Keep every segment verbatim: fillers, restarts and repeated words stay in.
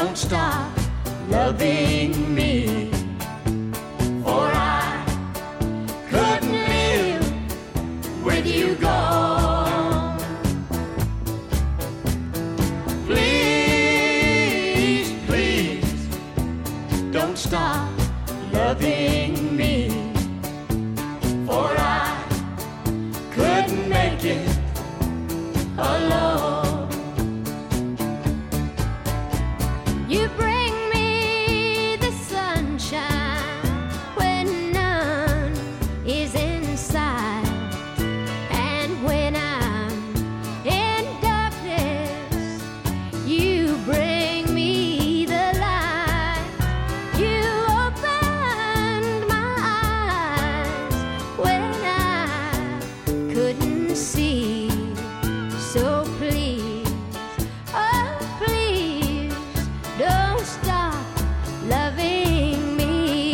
don't stop loving me, for I couldn't live with you gone. Please, please, don't stop loving me, for I couldn't make it alone. You bring me the sunshine when none is in sight, and when I'm in darkness, you bring me the light. You opened my eyes when I couldn't see. So please, oh please, don't stop loving me.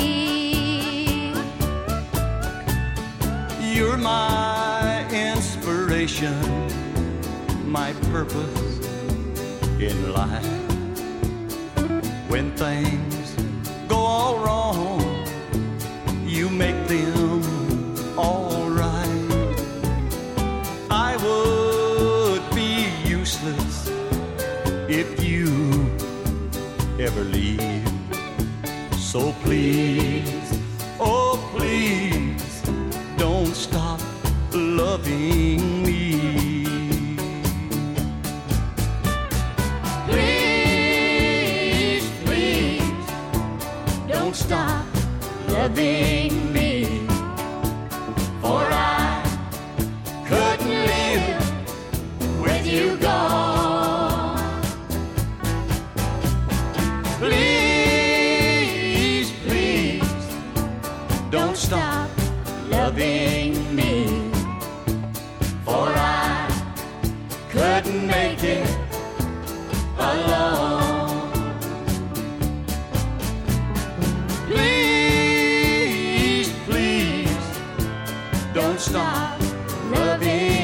You're my inspiration, my purpose in life. When things go all wrong, you make them all right. I would be useless if you ever leave. So please, oh please, don't stop loving me. Please, please, don't stop loving me, for I couldn't live with you gone. Please, please, don't stop loving me, for I couldn't make it alone. Please, please, don't stop loving